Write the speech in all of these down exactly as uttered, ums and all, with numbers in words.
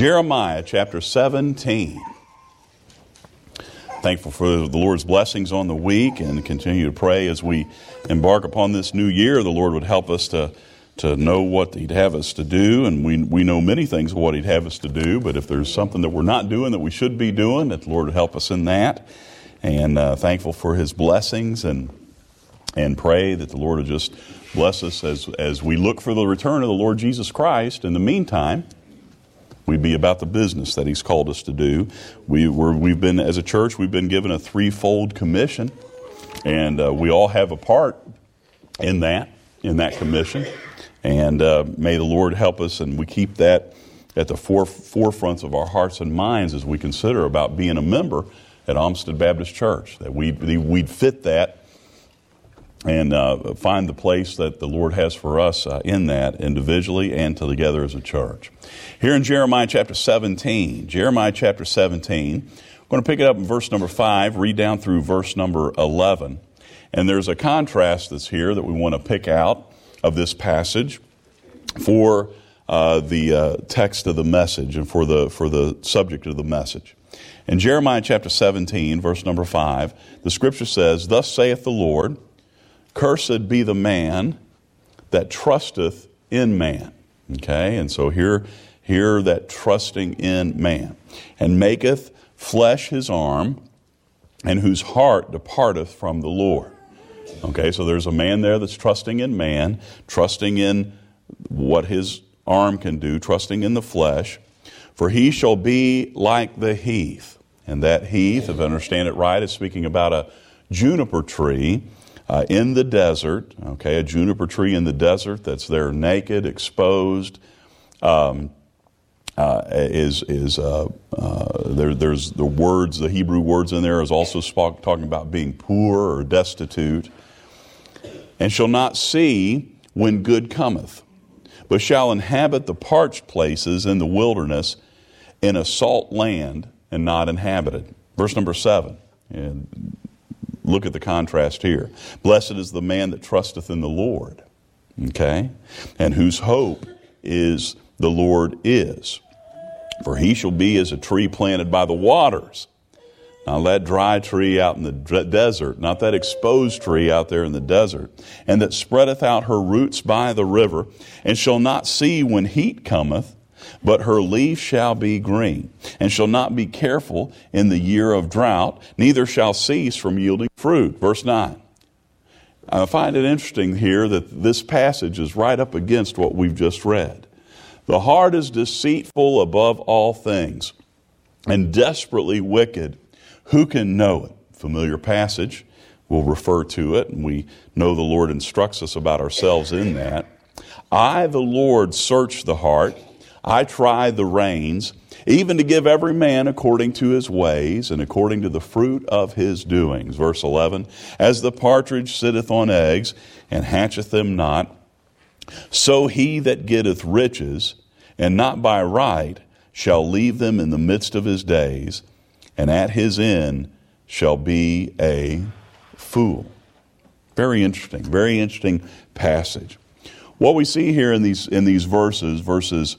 Jeremiah chapter seventeen. Thankful for the Lord's blessings on the week, and continue to pray as we embark upon this new year. The Lord would help us to to know what He'd have us to do, and we we know many things of what He'd have us to do, but if there's something that we're not doing that we should be doing, that the Lord would help us in that. And uh, thankful for His blessings, and and pray that the Lord would just bless us as, as we look for the return of the Lord Jesus Christ. In the meantime, we be about the business that He's called us to do. We were, we've been, as a church, we've been given a threefold commission, and uh, we all have a part in that, in that commission. And uh, may the Lord help us, and we keep that at the fore, forefront of our hearts and minds as we consider about being a member at Olmsted Baptist Church, that we'd, we'd fit that and uh, find the place that the Lord has for us uh, in that, individually and together as a church. Here in Jeremiah chapter seventeen, Jeremiah chapter seventeen, I'm going to pick it up in verse number five, read down through verse number eleven. And there's a contrast that's here that we want to pick out of this passage for uh, the uh, text of the message and for the for the subject of the message. In Jeremiah chapter seventeen, verse number five, the scripture says, "Thus saith the Lord, cursed be the man that trusteth in man." Okay, and so here, here that trusting in man. "And maketh flesh his arm, and whose heart departeth from the Lord." Okay, so there's a man there that's trusting in man, trusting in what his arm can do, trusting in the flesh. "For he shall be like the heath." And that heath, if I understand it right, is speaking about a juniper tree Uh, in the desert, okay, a juniper tree in the desert that's there naked, exposed, um, uh, is is uh, uh, there? There's the words, the Hebrew words in there is also sp- talking about being poor or destitute. "And shall not see when good cometh, but shall inhabit the parched places in the wilderness, in a salt land and not inhabited." Verse number seven. And look at the contrast here. "Blessed is the man that trusteth in the Lord," okay, "and whose hope is the Lord is. For he shall be as a tree planted by the waters." Now that dry tree out in the desert, not that exposed tree out there in the desert. "And that spreadeth out her roots by the river, and shall not see when heat cometh, but her leaf shall be green, and shall not be careful in the year of drought, neither shall cease from yielding fruit." Verse nine. I find it interesting here that this passage is right up against what we've just read. "The heart is deceitful above all things, and desperately wicked. Who can know it?" Familiar passage. We'll refer to it, and we know the Lord instructs us about ourselves in that. "I, the Lord, search the heart. I try the reins, even to give every man according to his ways and according to the fruit of his doings." Verse eleven. "As the partridge sitteth on eggs, and hatcheth them not, so he that getteth riches, and not by right, shall leave them in the midst of his days, and at his end shall be a fool." Very interesting, very interesting passage. What we see here in these in these verses, verses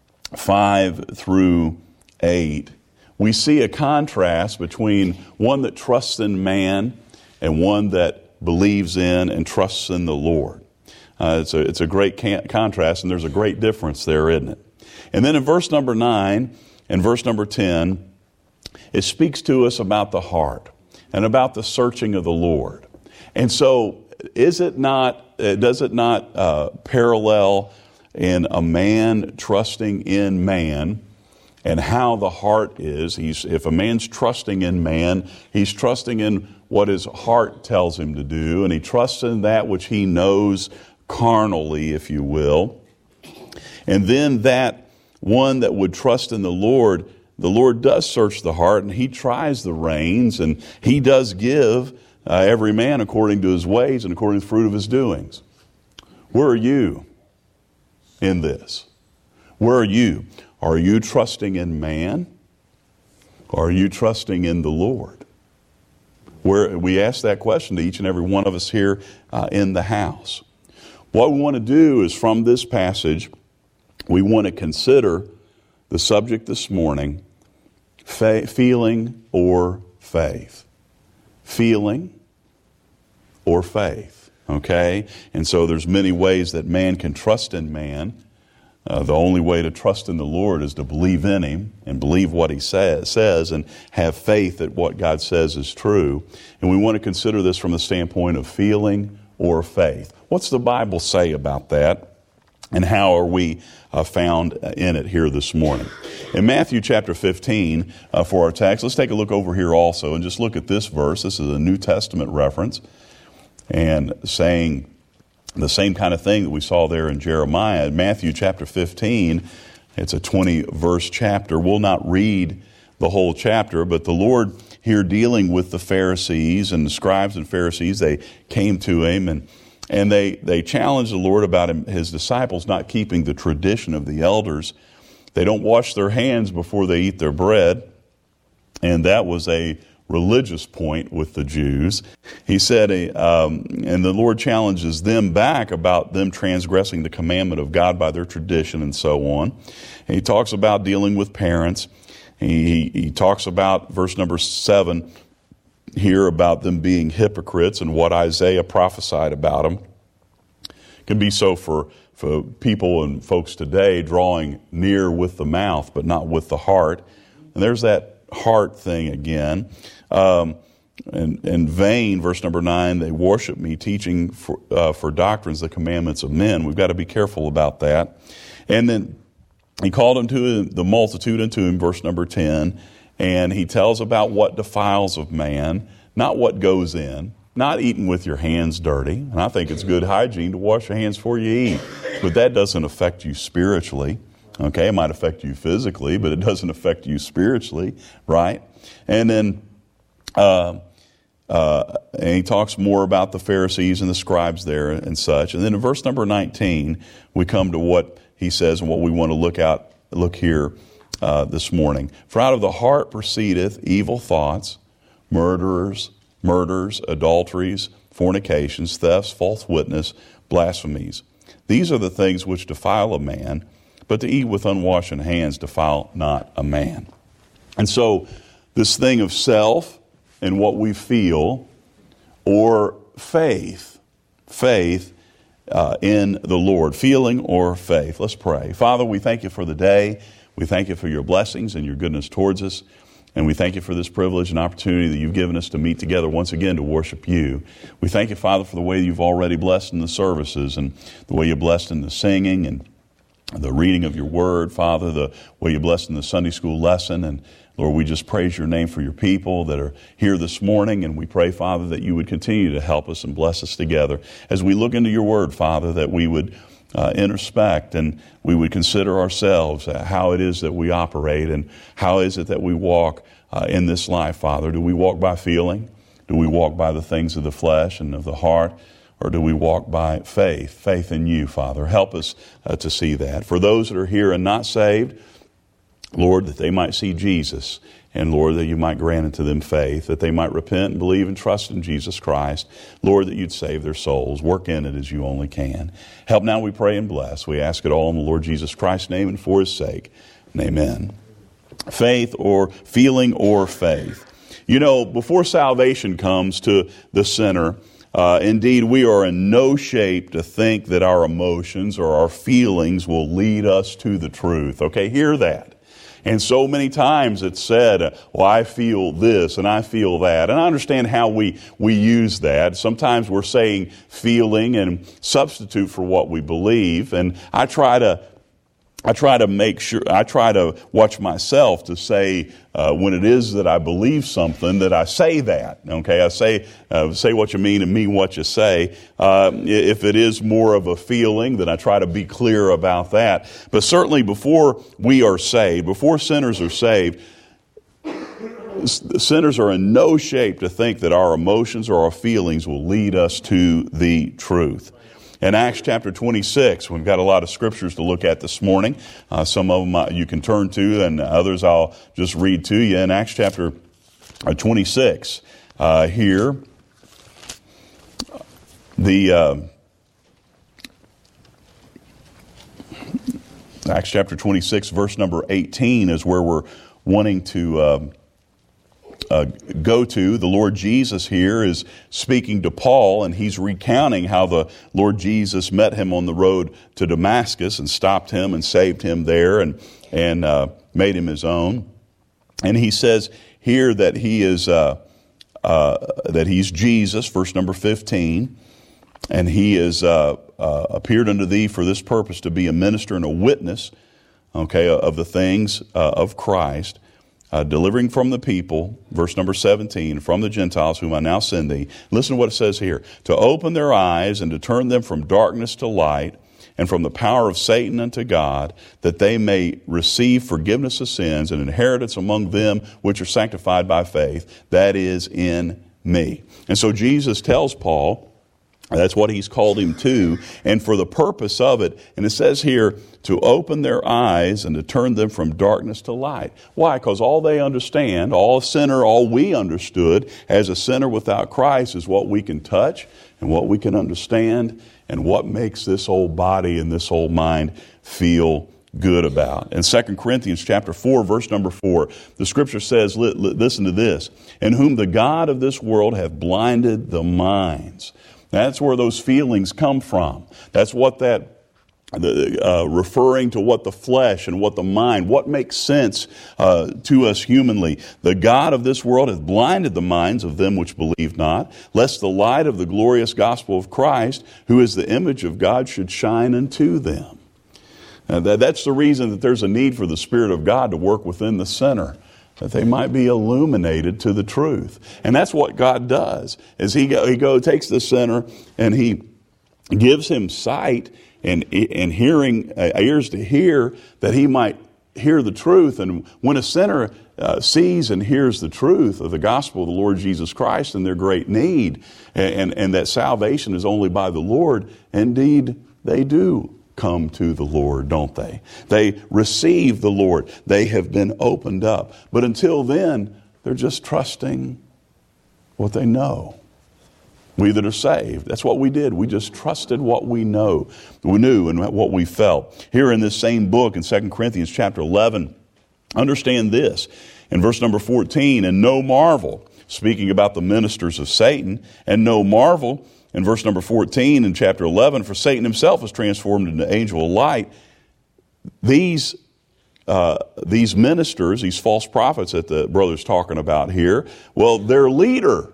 five through eight, we see a contrast between one that trusts in man and one that believes in and trusts in the Lord. Uh, it's a it's a great can- contrast, and there's a great difference there, isn't it? And then in verse number nine and verse number ten, it speaks to us about the heart and about the searching of the Lord. And so, is it not? Uh, does it not uh, parallel in a man trusting in man and how the heart is? He's, if a man's trusting in man, he's trusting in what his heart tells him to do, and he trusts in that which he knows carnally, if you will. And then that one that would trust in the Lord, the Lord does search the heart, and He tries the reins, and He does give uh, every man according to his ways and according to the fruit of his doings. Where are you in this? Where are you? Are you trusting in man? Or are you trusting in the Lord? Where we ask that question to each and every one of us here uh, in the house. What we want to do is, from this passage, we want to consider the subject this morning, fa- feeling or faith. Feeling or faith, okay? And so there's many ways that man can trust in man. Uh, the only way to trust in the Lord is to believe in Him and believe what He says, says and have faith that what God says is true. And we want to consider this from the standpoint of feeling or faith. What's the Bible say about that? And how are we uh, found in it here this morning? In Matthew chapter fifteen, uh, for our text, let's take a look over here also and just look at this verse. This is a New Testament reference and saying the same kind of thing that we saw there in Jeremiah. Matthew chapter fifteen, it's a twenty-verse chapter. We'll not read the whole chapter, but the Lord here dealing with the Pharisees and the scribes and Pharisees, they came to Him and And they, they challenged the Lord about him, His disciples not keeping the tradition of the elders. They don't wash their hands before they eat their bread. And that was a religious point with the Jews. He said, um, and the Lord challenges them back about them transgressing the commandment of God by their tradition and so on. And He talks about dealing with parents. He, he, he talks about, verse number seven, here about them being hypocrites and what Isaiah prophesied about them. It can be so for, for people and folks today, drawing near with the mouth but not with the heart. And there's that heart thing again. Um, and in vain, verse number nine, they worship me, teaching for, uh, for doctrines the commandments of men. We've got to be careful about that. And then He called unto the multitude unto Him, verse number ten, and He tells about what defiles of man, not what goes in, not eating with your hands dirty. And I think it's good hygiene to wash your hands before you eat. But that doesn't affect you spiritually. Okay, it might affect you physically, but it doesn't affect you spiritually, right? And then uh, uh, and He talks more about the Pharisees and the scribes there and such. And then in verse number nineteen, we come to what He says and what we want to look out, look here Uh, this morning. For out of the heart proceedeth evil thoughts, murderers, murders, adulteries, fornications, thefts, false witness, blasphemies. These are the things which defile a man, but to eat with unwashen hands defile not a man. And so this thing of self and what we feel, or faith, faith uh, in the Lord, feeling or faith. Let's pray. Father, we thank You for the day. We thank You for Your blessings and Your goodness towards us. And we thank You for this privilege and opportunity that You've given us to meet together once again to worship You. We thank You, Father, for the way You've already blessed in the services and the way You blessed in the singing and the reading of Your Word, Father, the way You blessed in the Sunday school lesson. And Lord, we just praise Your name for Your people that are here this morning. And we pray, Father, that You would continue to help us and bless us together as we look into Your Word, Father, that we would Uh, introspect and we would consider ourselves, uh, how it is that we operate and how is it that we walk uh, in this life, Father. Do we walk by feeling? Do we walk by the things of the flesh and of the heart? Or do we walk by faith, faith in You, Father? Help us uh, to see that. For those that are here and not saved, Lord, that they might see Jesus. And Lord, that You might grant unto them faith, that they might repent and believe and trust in Jesus Christ. Lord, that You'd save their souls. Work in it as You only can. Help now, we pray and bless. We ask it all in the Lord Jesus Christ's name and for His sake. And amen. Faith or feeling or faith. You know, before salvation comes to the sinner, uh, indeed, we are in no shape to think that our emotions or our feelings will lead us to the truth. Okay, hear that. And so many times it's said, well, I feel this and I feel that. And I understand how we, we use that. Sometimes we're saying feeling and substitute for what we believe. And I try to I try to make sure, I try to watch myself to say uh, when it is that I believe something, that I say that, okay? I say uh, say what you mean and mean what you say. Uh, if it is more of a feeling, then I try to be clear about that. But certainly before we are saved, before sinners are saved, sinners are in no shape to think that our emotions or our feelings will lead us to the truth. In Acts chapter twenty-six, we've got a lot of scriptures to look at this morning. Uh, some of them uh, you can turn to, and others I'll just read to you. In Acts chapter twenty-six, uh, here, the uh, Acts chapter twenty-six, verse number eighteen is where we're wanting to uh, uh, go to. The Lord Jesus here is speaking to Paul, and he's recounting how the Lord Jesus met him on the road to Damascus and stopped him and saved him there and, and uh, made him his own. And he says here that he is uh, uh, that he's Jesus, verse number fifteen, and he is uh, uh, appeared unto thee for this purpose, to be a minister and a witness, okay, of the things uh, of Christ, uh, delivering from the people, verse number seventeen, from the Gentiles whom I now send thee. Listen to what it says here: to open their eyes and to turn them from darkness to light, and from the power of Satan unto God, that they may receive forgiveness of sins and inheritance among them which are sanctified by faith, that is, in me. And so Jesus tells Paul, that's what he's called him to, and for the purpose of it, and it says here, to open their eyes and to turn them from darkness to light. Why? Because all they understand, all sinner, all we understood as a sinner without Christ is what we can touch and what we can understand and what makes this old body and this old mind feel good about. In Second Corinthians chapter four, verse number four, the scripture says, listen to this, in whom the God of this world hath blinded the minds. That's where those feelings come from. That's what that The, uh, referring to what the flesh and what the mind, what makes sense uh, to us humanly. The God of this world hath blinded the minds of them which believe not, lest the light of the glorious gospel of Christ, who is the image of God, should shine unto them. Now that, that's the reason that there's a need for the Spirit of God to work within the sinner, that they might be illuminated to the truth. And that's what God does, is he go, he go takes the sinner and he gives him sight and and hearing, uh, ears to hear, that he might hear the truth. And when a sinner uh, sees and hears the truth of the gospel of the Lord Jesus Christ and their great need, and, and, and that salvation is only by the Lord, indeed they do come to the Lord, don't they? They receive the Lord. They have been opened up. But until then, they're just trusting what they know. We that are saved, that's what we did. We just trusted what we know, we knew and what we felt. Here in this same book in Second Corinthians chapter eleven, understand this. In verse number fourteen, and no marvel, speaking about the ministers of Satan, and no marvel, in verse number fourteen in chapter eleven, for Satan himself is transformed into angel of light. These uh, these ministers, these false prophets that the brother's talking about here, well, their leader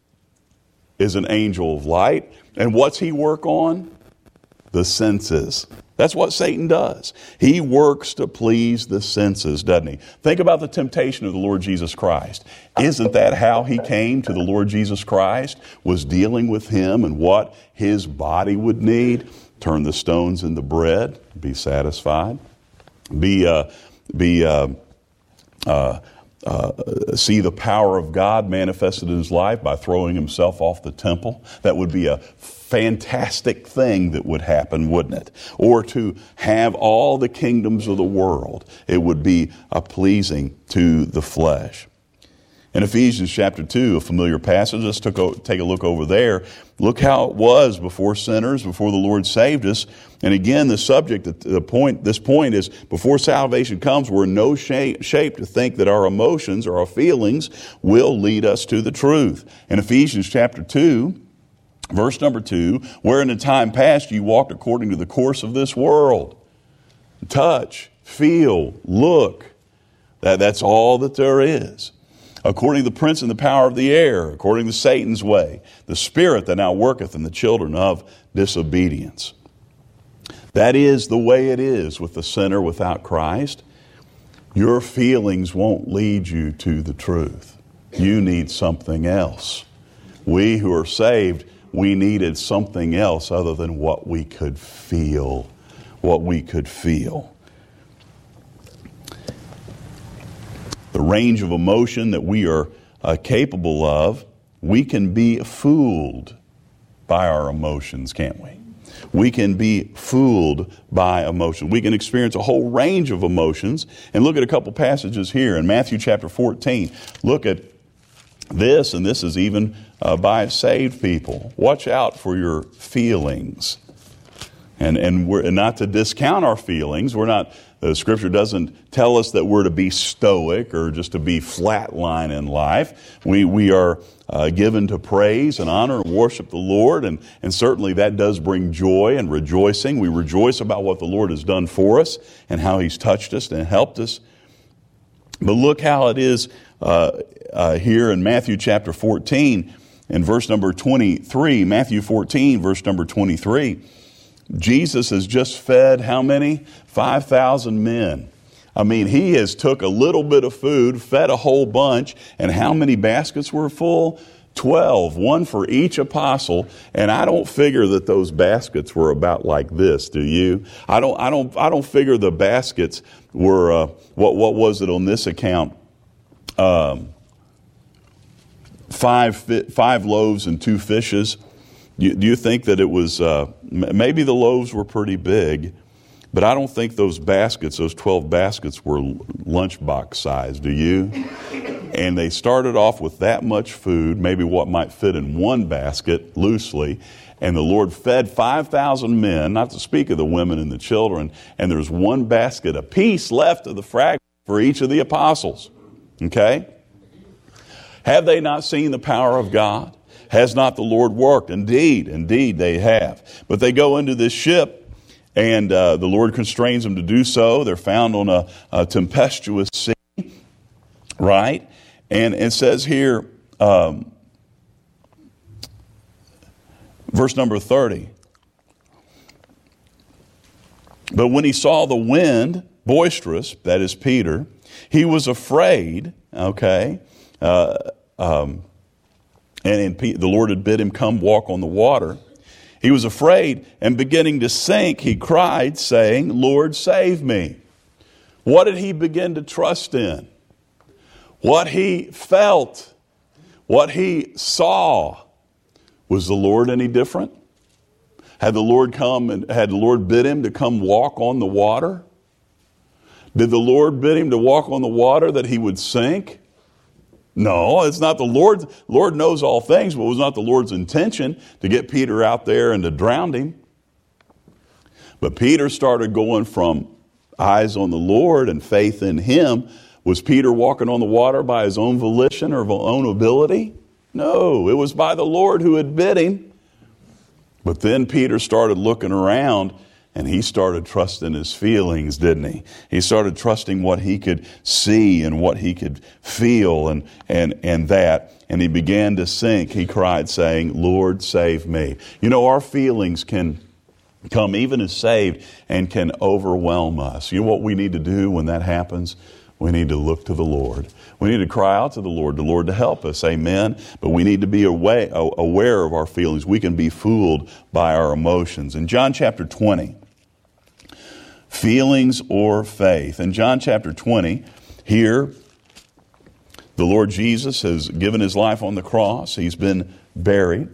is an angel of light. And what's he work on? The senses. That's what Satan does. He works to please the senses, doesn't he? Think about the temptation of the Lord Jesus Christ. Isn't that how he came to the Lord Jesus Christ? Was dealing with him and what his body would need? Turn the stones into bread, be satisfied. Be, uh, be, uh, uh, Uh, see the power of God manifested in his life by throwing himself off the temple. That would be a fantastic thing that would happen, wouldn't it? Or to have all the kingdoms of the world. It would be a pleasing to the flesh. In Ephesians chapter two, a familiar passage, let's take a look over there. Look how it was before sinners, before the Lord saved us. And again, the subject, the point, this point is, before salvation comes, we're in no shape, shape to think that our emotions or our feelings will lead us to the truth. In Ephesians chapter two, verse number two, where in the time past you walked according to the course of this world. Touch, feel, look. That, that's all that there is. According to the prince and the power of the air, according to Satan's way, the spirit that now worketh in the children of disobedience. That is the way it is with the sinner without Christ. Your feelings won't lead you to the truth. You need something else. We who are saved, we needed something else other than what we could feel. What we could feel. The range of emotion that we are uh, capable of, we can be fooled by our emotions, can't we? We can be fooled by emotion. We can experience a whole range of emotions. And look at a couple passages here in Matthew chapter fourteen. Look at this, and this is even uh, by saved people. Watch out for your feelings. And and we're and not to discount our feelings. We're not. The Scripture doesn't tell us that we're to be stoic or just to be flatline in life. We we are uh, given to praise and honor and worship the Lord, and and certainly that does bring joy and rejoicing. We rejoice about what the Lord has done for us and how He's touched us and helped us. But look how it is uh, uh, here in Matthew chapter fourteen, in verse number twenty-three. Matthew fourteen, verse number twenty-three. Jesus has just fed how many? five thousand men. I mean, He has took a little bit of food, fed a whole bunch, and how many baskets were full? twelve, one for each apostle. And I don't figure that those baskets were about like this, do you? I don't I don't I don't figure the baskets were uh, what what was it on this account? Um, five five loaves and two fishes. Do you think that it was, uh, maybe the loaves were pretty big, but I don't think those baskets, those twelve baskets were lunchbox size, do you? And they started off with that much food, maybe what might fit in one basket loosely, and the Lord fed five thousand men, not to speak of the women and the children, and there's one basket apiece left of the fragment for each of the apostles. Okay? Have they not seen the power of God? Has not the Lord worked? Indeed, indeed they have. But they go into this ship, and uh, the Lord constrains them to do so. They're found on a, a tempestuous sea, right? And it says here, um, verse number thirty. But when he saw the wind boisterous, that is Peter, he was afraid, okay, uh, um, And, and the Lord had bid him come walk on the water. He was afraid, and beginning to sink, he cried, saying, Lord, save me. What did he begin to trust in? What he felt, what he saw. Was the Lord any different? Had the Lord come and had the Lord bid him to come walk on the water? Did the Lord bid him to walk on the water that he would sink? No, it's not the Lord. Lord knows all things, but it was not the Lord's intention to get Peter out there and to drown him. But Peter started going from eyes on the Lord and faith in Him. Was Peter walking on the water by his own volition or own ability? No, it was by the Lord who had bid him. But then Peter started looking around, and he started trusting his feelings, didn't he? He started trusting what he could see and what he could feel and, and, and that. And he began to sink. He cried saying, Lord, save me. You know, our feelings can come even as saved and can overwhelm us. You know what we need to do when that happens? We need to look to the Lord. We need to cry out to the Lord, the Lord to help us. Amen. But we need to be aware, aware of our feelings. We can be fooled by our emotions. In John chapter twenty, feelings or faith. In John chapter twenty, here, the Lord Jesus has given His life on the cross. He's been buried.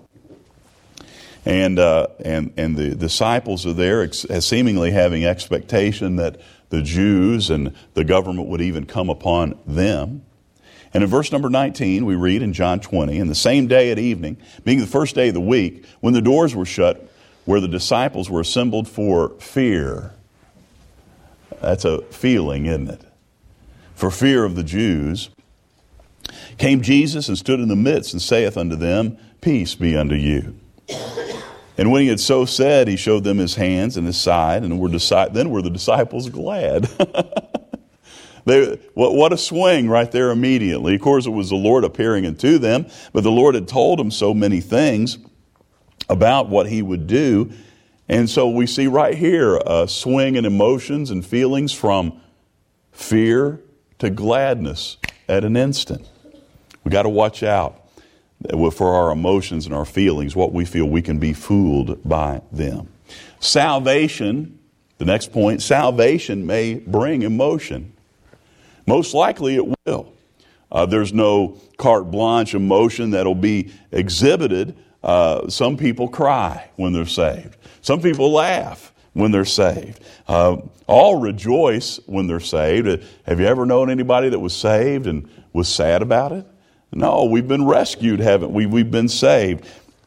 And uh, and and the disciples are there, ex- seemingly having expectation that the Jews and the government would even come upon them. And in verse number nineteen, we read in John twenty, and the same day at evening, being the first day of the week, when the doors were shut, where the disciples were assembled for fear. That's a feeling, isn't it? For fear of the Jews, came Jesus and stood in the midst and saith unto them, Peace be unto you. And when he had so said, he showed them his hands and his side, and were deci- then were the disciples glad. they, what, what a swing right there immediately. Of course, it was the Lord appearing unto them, but the Lord had told them so many things about what He would do. And so we see right here a swing in emotions and feelings from fear to gladness at an instant. We got to watch out for our emotions and our feelings, what we feel. We can be fooled by them. Salvation, the next point, salvation may bring emotion. Most likely it will. Uh, there's no carte blanche emotion that'll be exhibited. Uh, some people cry when they're saved. Some people laugh when they're saved. Uh, all rejoice when they're saved. Have you ever known anybody that was saved and was sad about it? No, we've been rescued, haven't we? We've been saved.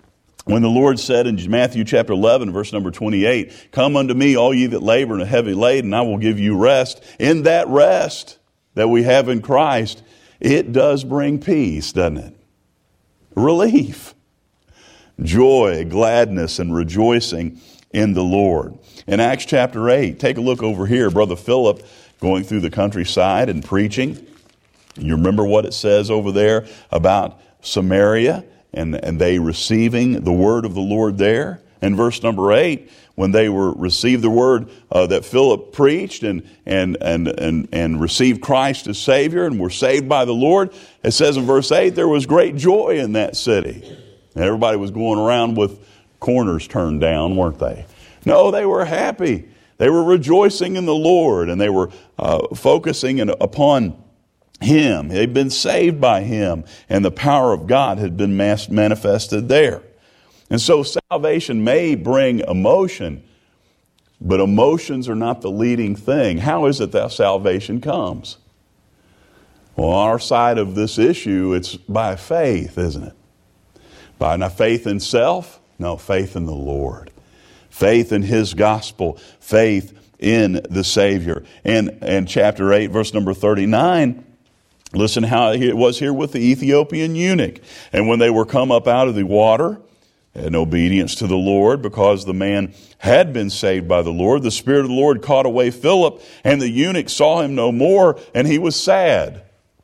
When the Lord said in Matthew chapter eleven, verse number twenty-eight, come unto me, all ye that labor and are heavy laden, I will give you rest. In that rest that we have in Christ, it does bring peace, doesn't it? Relief, joy, gladness, and rejoicing in the Lord. In Acts chapter eight, take a look over here. Brother Philip going through the countryside and preaching. You remember what it says over there about Samaria and, and they receiving the word of the Lord there? In verse number eight, when they were received the word uh, that Philip preached and, and, and, and, and received Christ as Savior and were saved by the Lord, it says in verse eight, there was great joy in that city. And everybody was going around with corners turned down, weren't they? No, they were happy. They were rejoicing in the Lord, and they were uh, focusing in, upon Him. They'd been saved by Him, and the power of God had been mas- manifested there. And so salvation may bring emotion, but emotions are not the leading thing. How is it that salvation comes? Well, on our side of this issue, it's by faith, isn't it? By not faith in self? No, faith in the Lord. Faith in His gospel. Faith in the Savior. And, and chapter eight, verse number thirty-nine, listen how it was here with the Ethiopian eunuch. And when they were come up out of the water, in obedience to the Lord, because the man had been saved by the Lord, the Spirit of the Lord caught away Philip, and the eunuch saw him no more, and he was sad.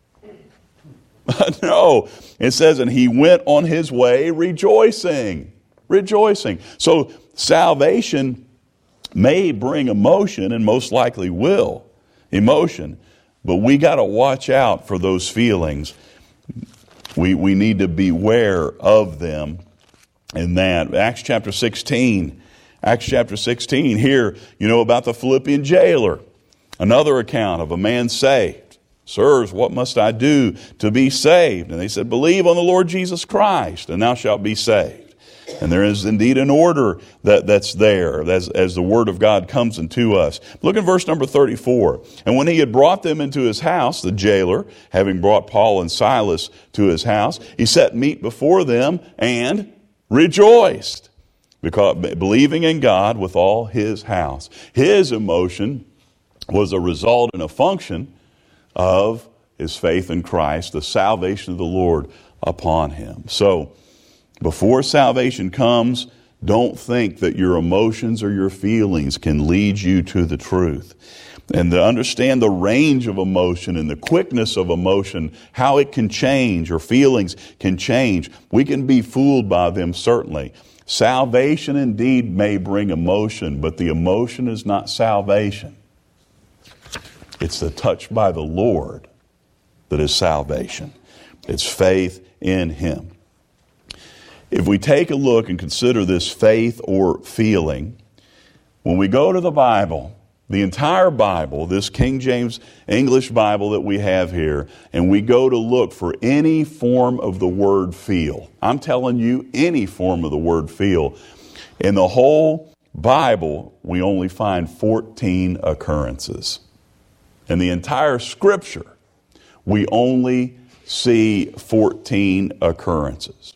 No, it says, and he went on his way rejoicing. Rejoicing. So salvation may bring emotion, and most likely will. Emotion. But we got to watch out for those feelings. We, we need to beware of them. In that, Acts chapter sixteen, Acts chapter sixteen, here, you know about the Philippian jailer. Another account of a man saved. Sirs, what must I do to be saved? And they said, believe on the Lord Jesus Christ, and thou shalt be saved. And there is indeed an order that, that's there as, as the word of God comes into us. Look at verse number thirty-four. And when he had brought them into his house, the jailer, having brought Paul and Silas to his house, he set meat before them and rejoiced, because believing in God with all his house. His emotion was a result and a function of his faith in Christ, the salvation of the Lord upon him. So, before salvation comes, don't think that your emotions or your feelings can lead you to the truth. And to understand the range of emotion and the quickness of emotion, how it can change, or feelings can change, we can be fooled by them, certainly. Salvation indeed may bring emotion, but the emotion is not salvation. It's the touch by the Lord that is salvation. It's faith in Him. If we take a look and consider this faith or feeling, when we go to the Bible, the entire Bible, this King James English Bible that we have here, and we go to look for any form of the word feel. I'm telling you, any form of the word feel. In the whole Bible, we only find fourteen occurrences. In the entire Scripture, we only see fourteen occurrences.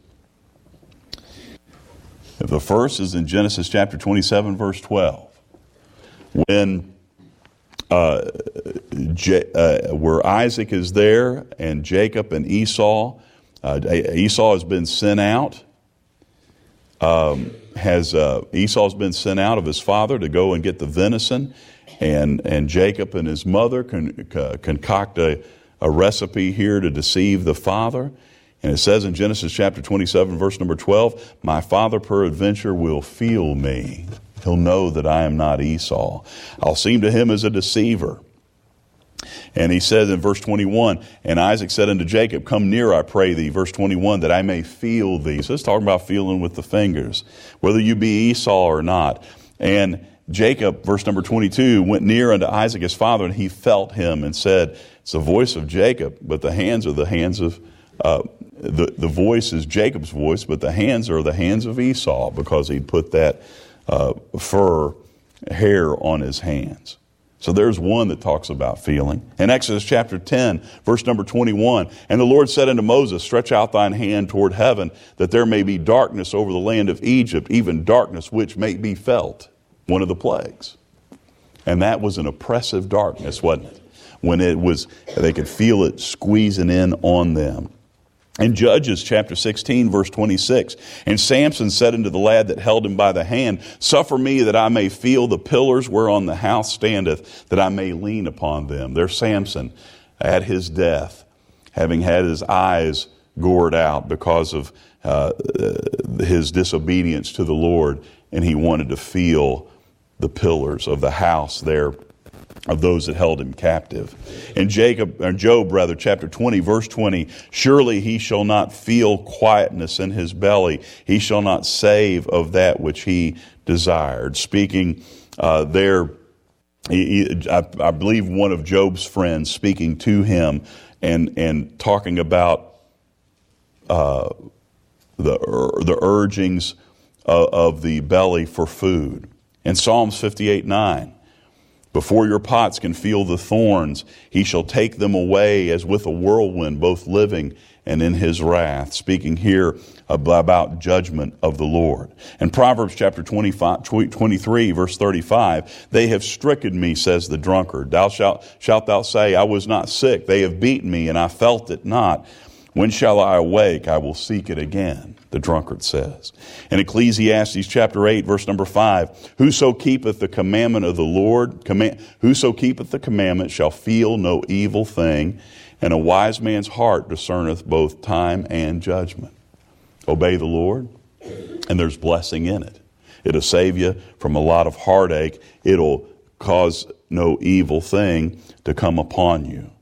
The first is in Genesis chapter twenty-seven, verse twelve. When uh, J- uh, where Isaac is there and Jacob and Esau, uh, Esau has been sent out. Um, has uh, Esau's been sent out of his father to go and get the venison, and and Jacob and his mother con- uh, concoct a, a recipe here to deceive the father. And it says in Genesis chapter twenty-seven, verse number twelve, my father peradventure will feel me. He'll know that I am not Esau. I'll seem to him as a deceiver. And he says in verse twenty-one, and Isaac said unto Jacob, come near, I pray thee, verse twenty-one, that I may feel thee. So it's talking about feeling with the fingers, whether you be Esau or not. And Jacob, verse number twenty-two, went near unto Isaac his father, and he felt him and said, it's the voice of Jacob, but the hands are the hands of uh, the, the voice is Jacob's voice, but the hands are the hands of Esau, because he'd put that uh, fur hair on his hands. So there's one that talks about feeling. In Exodus chapter ten, verse number twenty-one, and the Lord said unto Moses, stretch out thine hand toward heaven, that there may be darkness over the land of Egypt, even darkness which may be felt. One of the plagues. And that was an oppressive darkness, wasn't it? When it was, they could feel it squeezing in on them. In Judges chapter sixteen, verse twenty-six, and Samson said unto the lad that held him by the hand, suffer me that I may feel the pillars whereon the house standeth, that I may lean upon them. There's Samson at his death, having had his eyes gored out because of uh, his disobedience to the Lord, and he wanted to feel the pillars of the house there of those that held him captive. In Jacob, or Job, rather, chapter twenty, verse twenty, surely he shall not feel quietness in his belly. He shall not save of that which he desired. Speaking uh, there, he, he, I, I believe one of Job's friends speaking to him and, and talking about uh, the, the urgings of, of the belly for food. In Psalms fifty-eight nine, before your pots can feel the thorns, he shall take them away as with a whirlwind, both living and in his wrath. Speaking here about judgment of the Lord. In Proverbs chapter twenty-five, twenty-three, verse thirty-five, they have stricken me, says the drunkard. Thou shalt, shalt thou say, I was not sick. They have beaten me, and I felt it not. When shall I awake? I will seek it again, the drunkard says. In Ecclesiastes chapter eight, verse number five, whoso keepeth the commandment of the Lord, command, whoso keepeth the commandment shall feel no evil thing, and a wise man's heart discerneth both time and judgment. Obey the Lord, and there's blessing in it. It'll save you from a lot of heartache. It'll cause no evil thing to come upon you.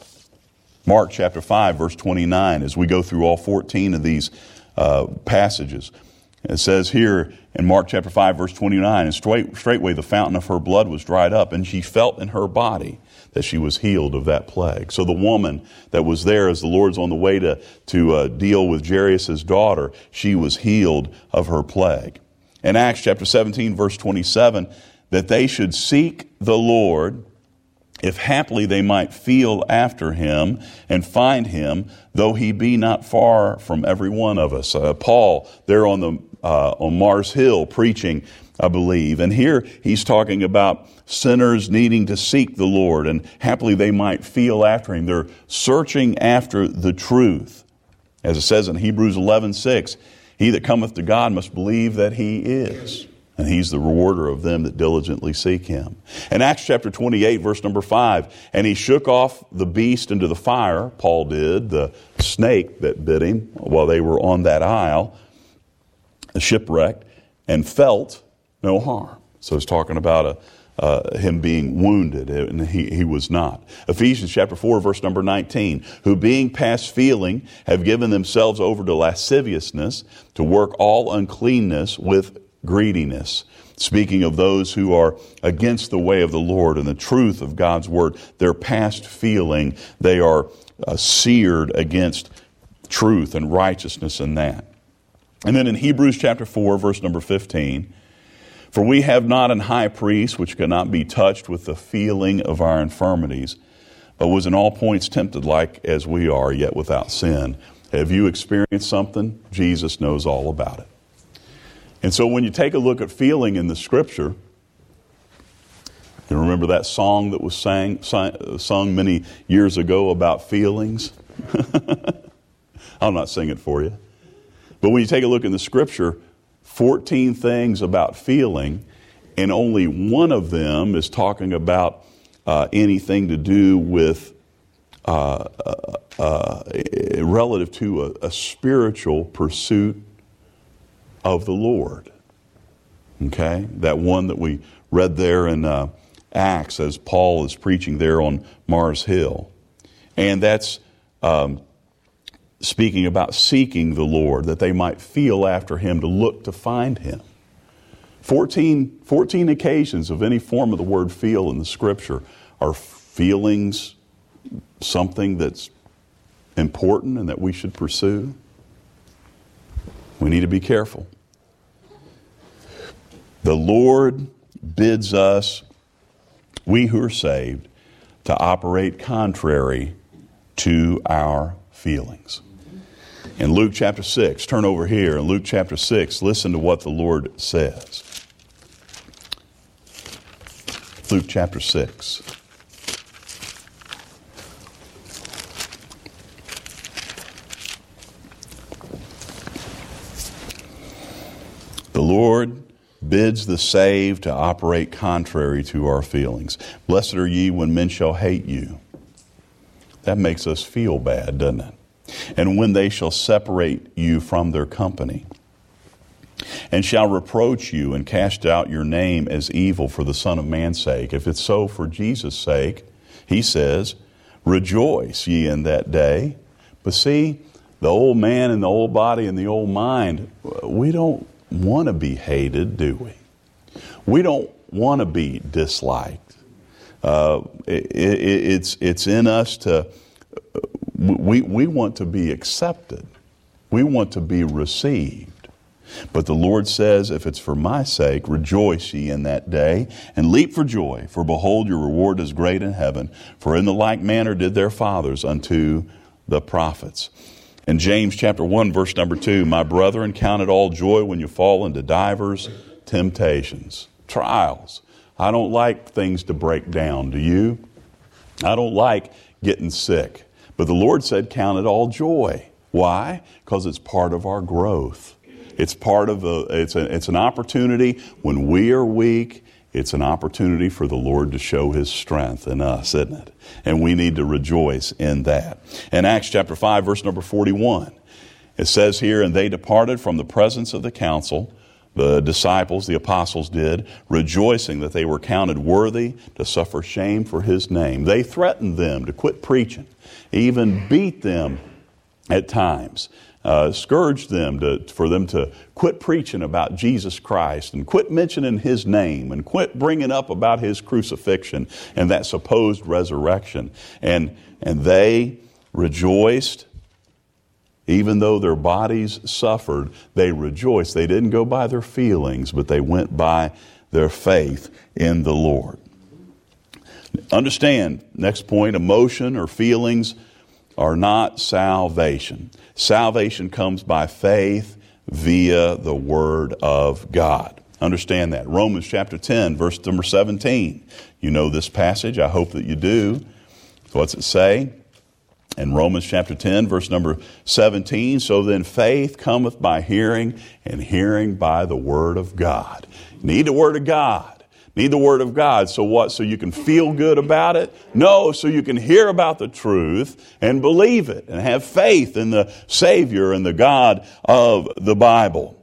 Mark chapter five, verse twenty-nine, as we go through all fourteen of these uh, passages. It says here in Mark chapter five, verse twenty-nine, and straight, straightway the fountain of her blood was dried up, and she felt in her body that she was healed of that plague. So the woman that was there as the Lord's on the way to, to uh, deal with Jairus' daughter, she was healed of her plague. In Acts chapter seventeen, verse twenty-seven, that they should seek the Lord, if haply they might feel after him and find him, though he be not far from every one of us. Uh, Paul, there on the uh, on Mars Hill preaching, I believe. And here he's talking about sinners needing to seek the Lord, and haply they might feel after him. They're searching after the truth. As it says in Hebrews eleven six, he that cometh to God must believe that he is, and he's the rewarder of them that diligently seek him. In Acts chapter twenty-eight, verse number five, and he shook off the beast into the fire, Paul did, the snake that bit him while they were on that isle, shipwrecked, and felt no harm. So it's talking about a, uh, him being wounded, and he, he was not. Ephesians chapter four, verse number nineteen, who being past feeling have given themselves over to lasciviousness, to work all uncleanness with greediness. Speaking of those who are against the way of the Lord and the truth of God's word, they're past feeling. They are uh, seared against truth and righteousness in that. And then in Hebrews chapter four, verse number fifteen, for we have not an high priest which cannot be touched with the feeling of our infirmities, but was in all points tempted like as we are, yet without sin. Have you experienced something? Jesus knows all about it. And so when you take a look at feeling in the Scripture, you remember that song that was sang, sang, sung many years ago about feelings? I'll not sing it for you. But when you take a look in the Scripture, fourteen things about feeling, and only one of them is talking about uh, anything to do with uh, uh, uh, relative to a, a spiritual pursuit of the Lord. Okay? That one that we read there in uh, Acts as Paul is preaching there on Mars Hill. And that's um, speaking about seeking the Lord, that they might feel after him, to look to find him. fourteen, fourteen occasions of any form of the word feel in the Scripture. Are feelings something that's important and that we should pursue? We need to be careful. The Lord bids us we who are saved, to operate contrary to our feelings. In Luke chapter six, turn over here. In Luke chapter six, listen to what the Lord says. Luke chapter six. The Lord bids the saved to operate contrary to our feelings. Blessed are ye when men shall hate you. That makes us feel bad, doesn't it? And when they shall separate you from their company, and shall reproach you and cast out your name as evil for the Son of Man's sake. If it's so for Jesus' sake, he says, rejoice ye in that day. But see, the old man and the old body and the old mind, we don't want to be hated, do we? We don't want to be disliked. Uh, it, it, it's it's in us to, we, we want to be accepted. We want to be received. But the Lord says, if it's for my sake, rejoice ye in that day, and leap for joy, for behold, your reward is great in heaven. For in the like manner did their fathers unto the prophets. In James chapter one, verse number two, my brethren, count it all joy when you fall into divers temptations, trials. I don't like things to break down, do you? I don't like getting sick. But the Lord said, count it all joy. Why? Because it's part of our growth. It's part of a, it's a, it's an opportunity when we are weak. It's an opportunity for the Lord to show His strength in us, isn't it? And we need to rejoice in that. In Acts chapter five, verse number forty-one, it says here, and they departed from the presence of the council, the disciples, the apostles did, rejoicing that they were counted worthy to suffer shame for His name. They threatened them to quit preaching, even beat them at times. Uh, scourged them to, for them to quit preaching about Jesus Christ and quit mentioning His name and quit bringing up about His crucifixion and that supposed resurrection. And, and they rejoiced, even though their bodies suffered, they rejoiced. They didn't go by their feelings, but they went by their faith in the Lord. Understand, next point, emotion or feelings are not salvation. Salvation comes by faith via the Word of God. Understand that. Romans chapter ten, verse number seventeen. You know this passage. I hope that you do. What's it say? In Romans chapter ten, verse number seventeen, so then faith cometh by hearing, and hearing by the Word of God. You need the Word of God. Need the Word of God. So what? So you can feel good about it? No, so you can hear about the truth and believe it and have faith in the Savior and the God of the Bible.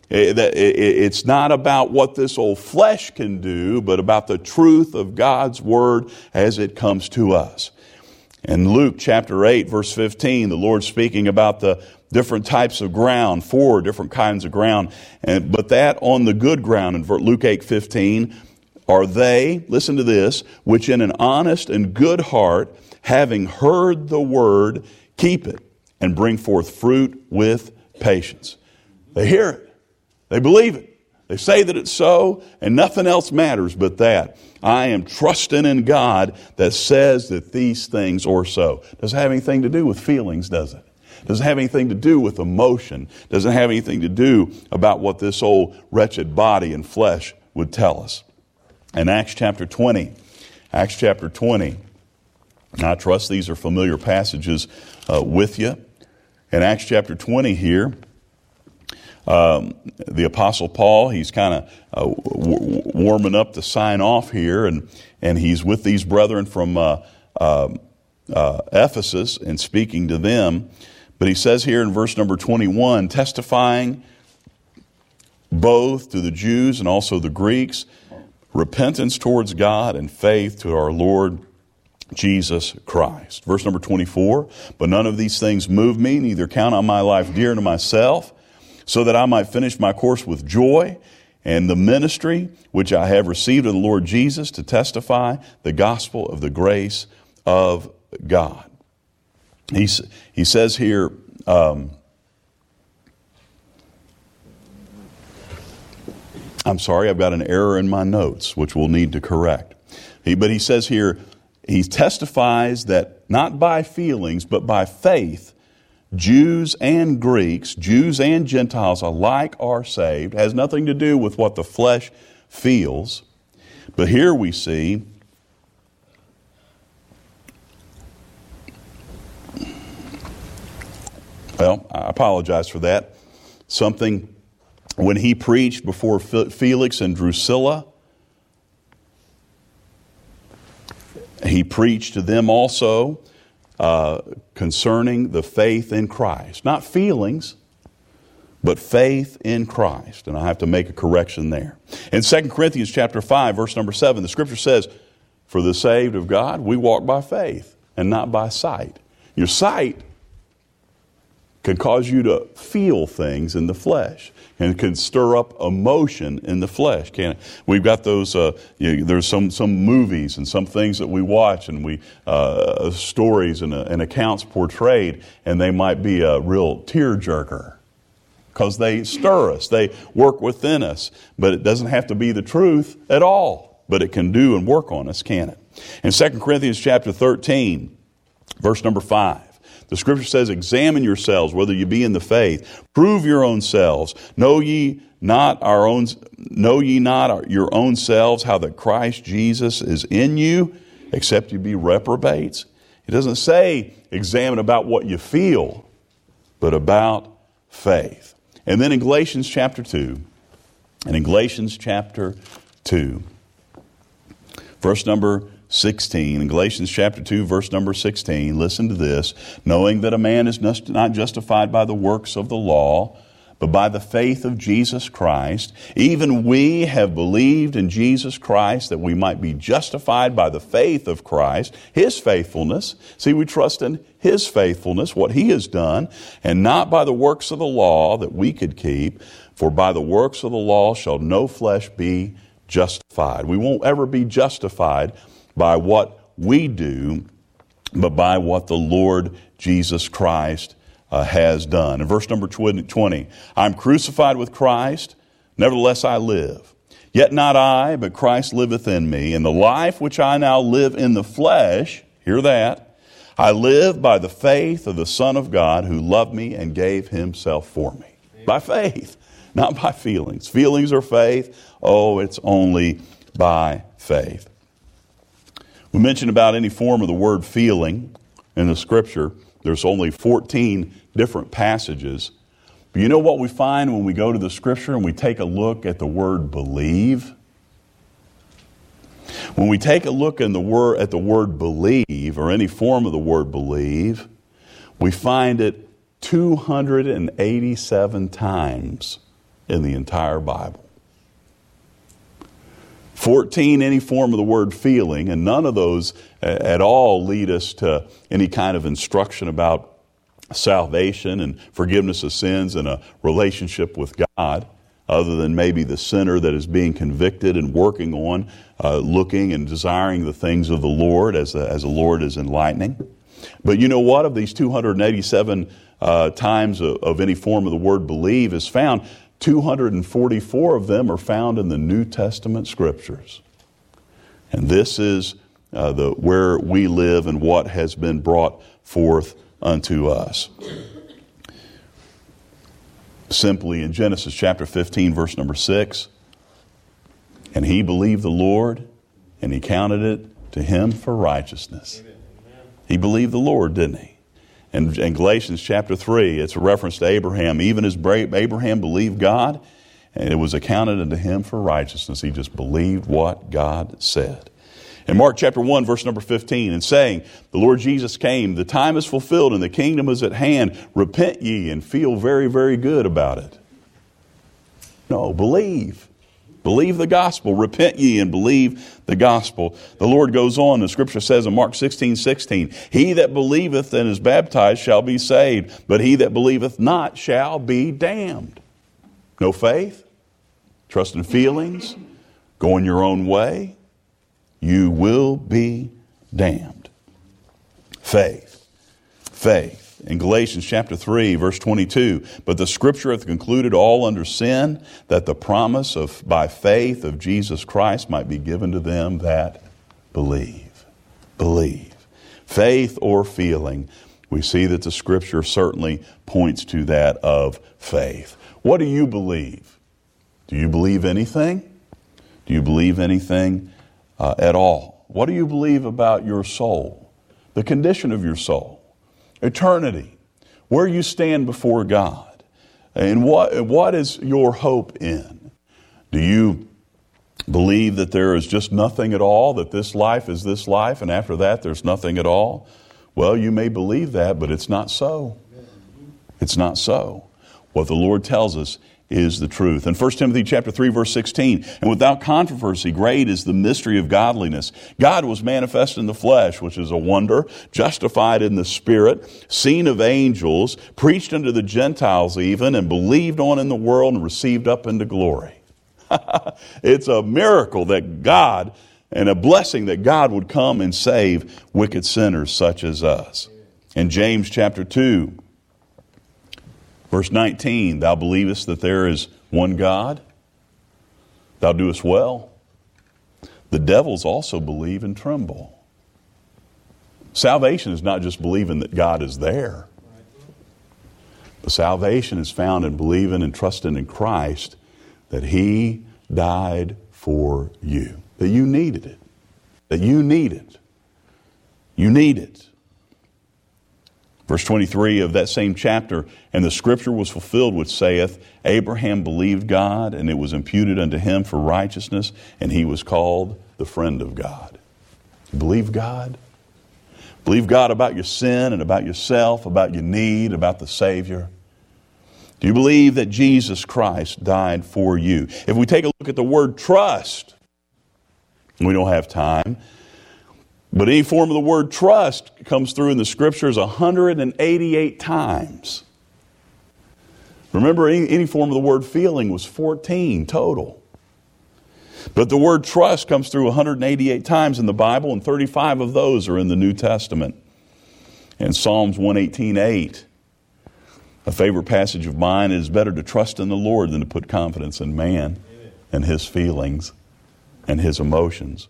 It's not about what this old flesh can do, but about the truth of God's Word as it comes to us. In Luke chapter eight, verse fifteen, the Lord speaking about the different types of ground, four different kinds of ground, and but that on the good ground in Luke eight fifteen, are they, listen to this, which in an honest and good heart, having heard the word, keep it and bring forth fruit with patience. They hear it. They believe it. They say that it's so, and nothing else matters but that. I am trusting in God that says that these things are so. Doesn't have anything to do with feelings, does it? Doesn't have anything to do with emotion. Doesn't have anything to do about what this old wretched body and flesh would tell us. In Acts chapter twenty, Acts chapter twenty, I trust these are familiar passages uh, with you. In Acts chapter twenty here, um, the Apostle Paul, he's kind of uh, w- warming up to sign off here, and, and he's with these brethren from uh, uh, uh, Ephesus and speaking to them. But he says here in verse number twenty-one, testifying both to the Jews and also the Greeks, repentance towards God and faith to our Lord Jesus Christ. Verse number twenty-four, but none of these things move me, neither count on my life dear to myself, so that I might finish my course with joy and the ministry which I have received of the Lord Jesus to testify the gospel of the grace of God. He, he says here, um, I'm sorry, I've got an error in my notes, which we'll need to correct. He, but he says here, he testifies that not by feelings, but by faith, Jews and Greeks, Jews and Gentiles alike are saved. It has nothing to do with what the flesh feels. But here we see well, I apologize for that. Something, when he preached before Felix and Drusilla, he preached to them also uh, concerning the faith in Christ. Not feelings, but faith in Christ. And I have to make a correction there. In Second Corinthians chapter five, verse number seven, the scripture says, for the saved of God, we walk by faith and not by sight. Your sight can cause you to feel things in the flesh, and can stir up emotion in the flesh. Can it? We've got those. Uh, you know, there's some some movies and some things that we watch, and we uh, stories and, uh, and accounts portrayed, and they might be a real tearjerker because they stir us. They work within us, but it doesn't have to be the truth at all. But it can do and work on us, can it? In Second Corinthians chapter thirteen, verse number five. The scripture says, examine yourselves, whether you be in the faith. Prove your own selves. Know ye not our own, know ye not your own selves how that Christ Jesus is in you, except you be reprobates? It doesn't say examine about what you feel, but about faith. And then in Galatians chapter two, and in Galatians chapter two, verse number sixteen, in Galatians chapter two, verse number sixteen, listen to this. Knowing that a man is not justified by the works of the law, but by the faith of Jesus Christ, even we have believed in Jesus Christ that we might be justified by the faith of Christ, His faithfulness. See, we trust in His faithfulness, what He has done, and not by the works of the law that we could keep. For by the works of the law shall no flesh be justified. We won't ever be justified by what we do, but by what the Lord Jesus Christ uh, has done. In verse number twenty, I'm crucified with Christ, nevertheless I live. Yet not I, but Christ liveth in me. And the life which I now live in the flesh, hear that, I live by the faith of the Son of God who loved me and gave Himself for me. Amen. By faith, not by feelings. Feelings are faith. Oh, it's only by faith. We mentioned about any form of the word feeling in the scripture. There's only fourteen different passages. But you know what we find when we go to the scripture and we take a look at the word believe? When we take a look in the word, at the word believe, or any form of the word believe, we find it two hundred eighty-seven times in the entire Bible. fourteen, any form of the word feeling, and none of those at all lead us to any kind of instruction about salvation and forgiveness of sins and a relationship with God, other than maybe the sinner that is being convicted and working on, uh, looking and desiring the things of the Lord as the, as the Lord is enlightening. But you know what? Of these two hundred eighty-seven uh, times of, of any form of the word believe is found, two hundred forty-four of them are found in the New Testament scriptures. And this is uh, the where we live and what has been brought forth unto us. Simply in Genesis chapter fifteen, verse number six, and he believed the Lord, and he counted it to him for righteousness. Amen. He believed the Lord, didn't he? And in Galatians chapter three, it's a reference to Abraham. Even as Abraham believed God, and it was accounted unto him for righteousness. He just believed what God said. In Mark chapter one, verse number fifteen, and saying, the Lord Jesus came, the time is fulfilled, and the kingdom is at hand. Repent ye and feel very, very good about it. No, believe. Believe the gospel. Repent ye and believe the gospel. The Lord goes on, the scripture says in Mark sixteen, sixteen, he that believeth and is baptized shall be saved, but he that believeth not shall be damned. No faith, trust in feelings, going your own way, you will be damned. Faith. Faith. In Galatians chapter three, verse twenty-two, but the scripture hath concluded all under sin, that the promise of by faith of Jesus Christ might be given to them that believe. Believe. Faith or feeling. We see that the Scripture certainly points to that of faith. What do you believe? Do you believe anything? Do you believe anything uh, at all? What do you believe about your soul? The condition of your soul? Eternity? Where you stand before God? And what, what is your hope in? Do you believe that there is just nothing at all, that this life is this life, and after that there's nothing at all? Well, you may believe that, but it's not so. It's not so. What the Lord tells us is the truth. In First Timothy chapter three, verse sixteen, and without controversy, great is the mystery of godliness. God was manifest in the flesh, which is a wonder, justified in the Spirit, seen of angels, preached unto the Gentiles even, and believed on in the world and received up into glory. It's a miracle that God, and a blessing that God would come and save wicked sinners such as us. In James chapter two, verse nineteen, thou believest that there is one God? Thou doest well. The devils also believe and tremble. Salvation is not just believing that God is there. But salvation is found in believing and trusting in Christ, that He died for you. That you needed it. That you need it. You need it. Verse twenty-three of that same chapter, and the scripture was fulfilled which saith, Abraham believed God, and it was imputed unto him for righteousness, and he was called the friend of God. Believe God. Believe God about your sin and about yourself, about your need, about the Savior. Do you believe that Jesus Christ died for you? If we take a look at the word trust, we don't have time, but any form of the word trust comes through in the Scriptures one hundred eighty-eight times. Remember, any, any form of the word feeling was fourteen total. But the word trust comes through one hundred eighty-eight times in the Bible, and thirty-five of those are in the New Testament. In Psalms one eighteen eight, a favorite passage of mine, it is better to trust in the Lord than to put confidence in man and his feelings and his emotions.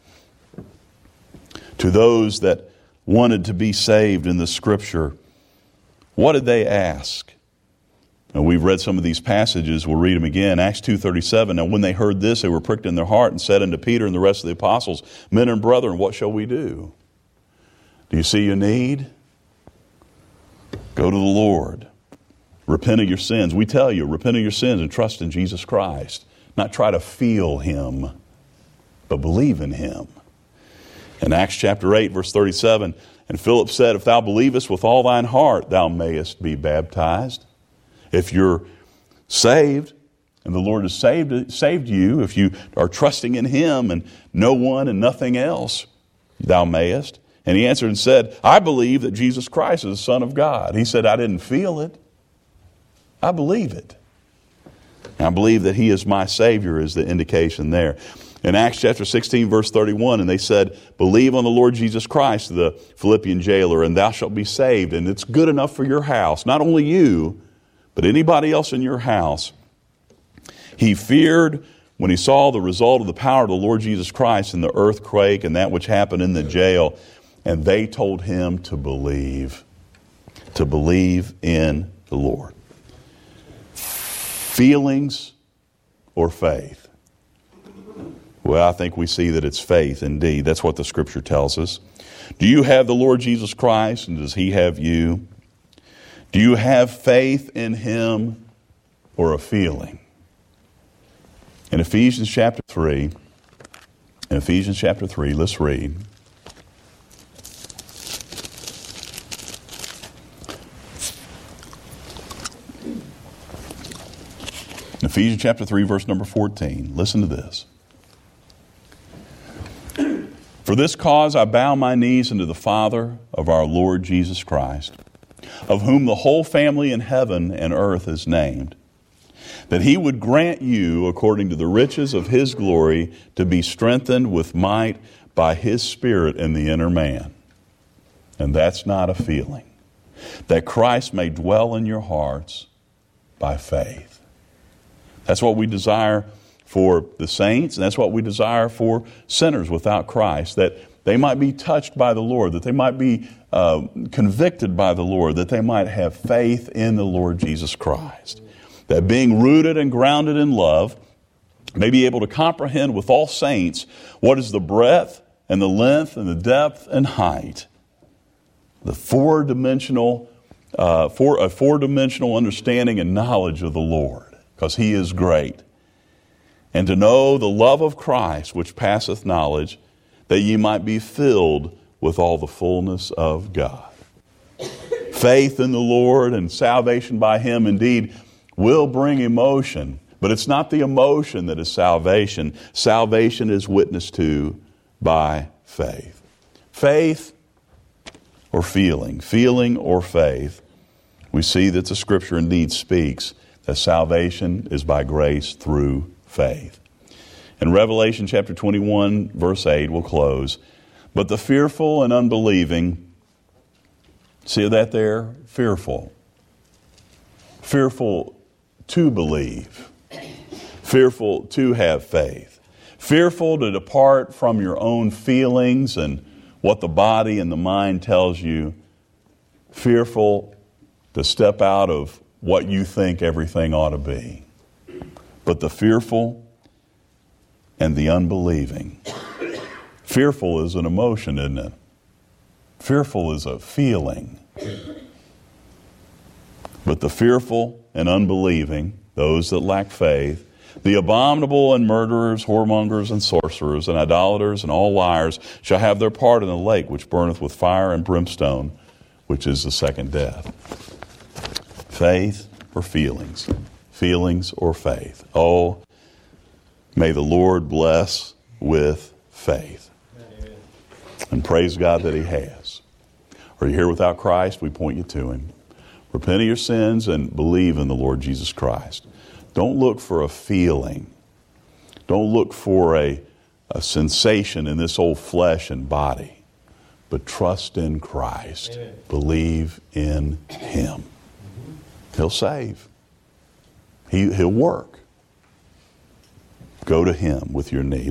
To those that wanted to be saved in the Scripture, what did they ask? And we've read some of these passages. We'll read them again. Acts two thirty-seven. Now when they heard this, they were pricked in their heart and said unto Peter and the rest of the apostles, Men and brethren, what shall we do? Do you see your need? Go to the Lord. Repent of your sins. We tell you, repent of your sins and trust in Jesus Christ. Not try to feel Him, but believe in Him. In Acts chapter eight, verse thirty-seven, and Philip said, If thou believest with all thine heart, thou mayest be baptized. If you're saved, and the Lord has saved, saved you, if you are trusting in Him and no one and nothing else, thou mayest. And he answered and said, I believe that Jesus Christ is the Son of God. He said, I didn't feel it. I believe it. And I believe that He is my Savior is the indication there. In Acts chapter sixteen, verse thirty-one, and they said, Believe on the Lord Jesus Christ, the Philippian jailer, and thou shalt be saved. And it's good enough for your house. Not only you, but anybody else in your house. He feared when he saw the result of the power of the Lord Jesus Christ in the earthquake and that which happened in the jail. And they told him to believe. To believe in the Lord. Feelings or faith? Well, I think we see that it's faith indeed. That's what the Scripture tells us. Do you have the Lord Jesus Christ, and does He have you? Do you have faith in Him or a feeling? In Ephesians chapter three, in Ephesians chapter three, let's read. In Ephesians chapter three, verse number fourteen, listen to this. For this cause I bow my knees unto the Father of our Lord Jesus Christ, of whom the whole family in heaven and earth is named, that He would grant you, according to the riches of His glory, to be strengthened with might by His Spirit in the inner man. And that's not a feeling. That Christ may dwell in your hearts by faith. That's what we desire for the saints, and that's what we desire for sinners without Christ, that they might be touched by the Lord, that they might be uh, convicted by the Lord, that they might have faith in the Lord Jesus Christ. That being rooted and grounded in love, may be able to comprehend with all saints what is the breadth and the length and the depth and height, the four-dimensional, uh, four, a four-dimensional understanding and knowledge of the Lord, because He is great. And to know the love of Christ, which passeth knowledge, that ye might be filled with all the fullness of God. Faith in the Lord and salvation by Him indeed will bring emotion, but it's not the emotion that is salvation. Salvation is witnessed to by faith. Faith or feeling, feeling or faith. We see that the Scripture indeed speaks that salvation is by grace through faith. In Revelation chapter twenty-one, verse eight, we'll close. But the fearful and unbelieving, see that there? Fearful. Fearful to believe. Fearful to have faith. Fearful to depart from your own feelings and what the body and the mind tells you. Fearful to step out of what you think everything ought to be. But the fearful and the unbelieving. Fearful is an emotion, isn't it? Fearful is a feeling. But the fearful and unbelieving, those that lack faith, the abominable and murderers, whoremongers and sorcerers and idolaters and all liars shall have their part in the lake which burneth with fire and brimstone, which is the second death. Faith or feelings? Feelings or faith? Oh, may the Lord bless with faith. And praise God that He has. Are you here without Christ? We point you to Him. Repent of your sins and believe in the Lord Jesus Christ. Don't look for a feeling. Don't look for a, a sensation in this old flesh and body. But trust in Christ. Amen. Believe in Him. He'll save. He, he'll work. Go to Him with your need.